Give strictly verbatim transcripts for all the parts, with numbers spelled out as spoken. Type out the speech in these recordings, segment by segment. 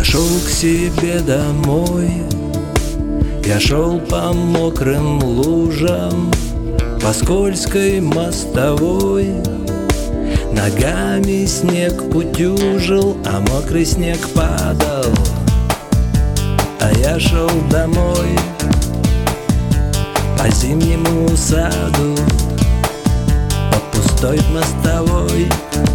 шел к себе домой, я шел по мокрым лужам, по скользкой мостовой. Ногами снег утюжил, а мокрый снег падал. А я шел домой по зимнему саду, по пустой мостовой.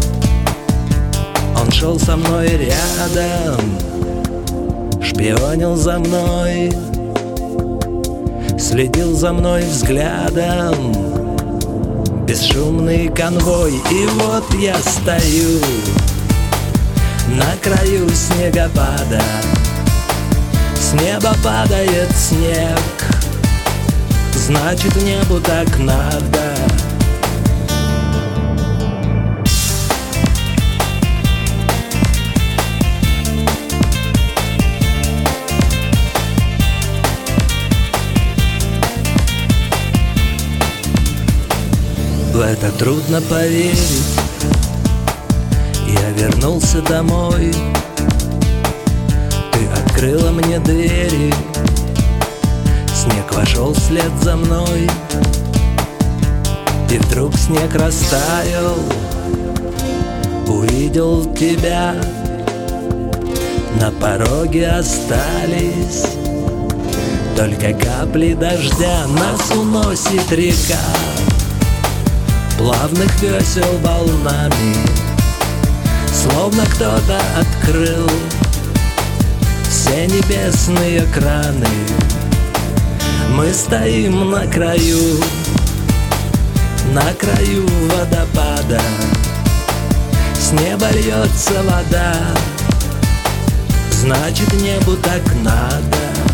Он шел со мной рядом, шпионил за мной, следил за мной взглядом. Бесшумный конвой, и вот я стою на краю снегопада. С неба падает снег, значит, небу так надо. В это трудно поверить. Я вернулся домой, ты открыла мне двери, снег вошел вслед за мной. И вдруг снег растаял, увидел тебя. На пороге остались только капли дождя. Нас уносит река плавных весел волнами, словно кто-то открыл все небесные краны. Мы стоим на краю, на краю водопада. С неба льется вода, значит, небу так надо.